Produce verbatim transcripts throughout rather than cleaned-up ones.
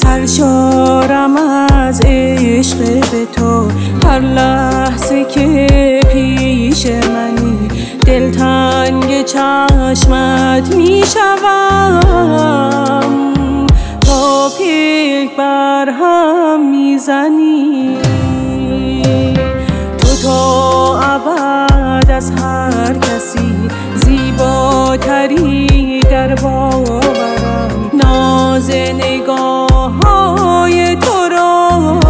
سرشارم از عشق به تو، هر لحظه که پیش منی دلتنگ چشمت میشوم. تا پیک بر هم میزنی تو، تا ابد از هر کسی زیباتری در باورم. ناز نگاه های تو را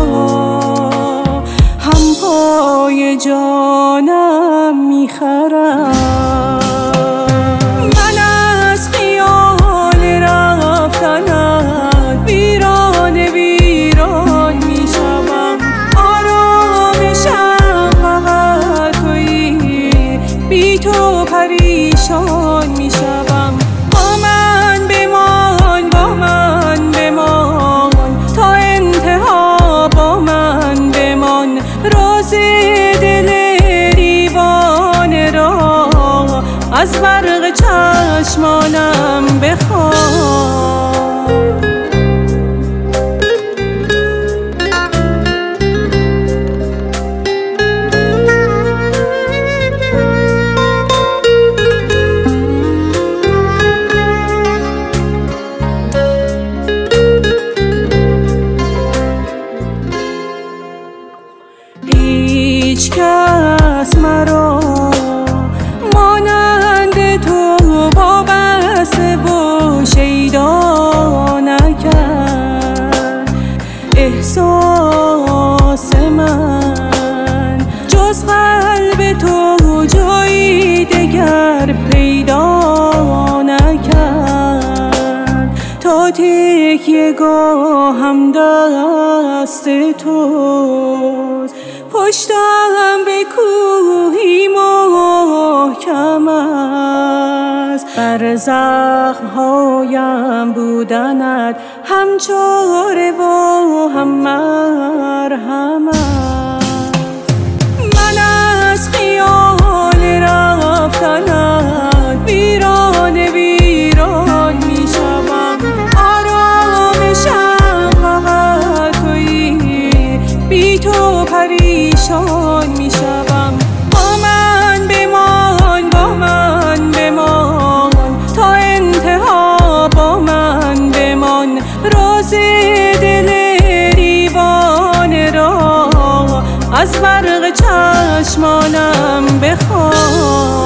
هم پای جانم میخرم. من از خیال رفتنت ویران ویران میشوم. آرامشم فقط تویی، بی تو پریشان میشوم. با من بمان با من بمان تا انتها، با من بمان راز دل دیوانه را از برق چشمانم بخوان. هیچ کس مرا مانند تو وابسته و شیدا نکرد. احساس من جز قلب تو جایی دگر پیدا نکرد. تا تکیه گاهم دست توست، پشتم به کوهی محکم است. بر زخم‌هایم بودنت هم چاره و هم مرهم است. من از خیال رفتنت ویران ویران میشوم. آرامشم فقط تویی، بی تو پریشان میشوم. با من بمان با من بمان تا انتها، با من بمان راز دل دیوانه را از برق چشمانم بخوان.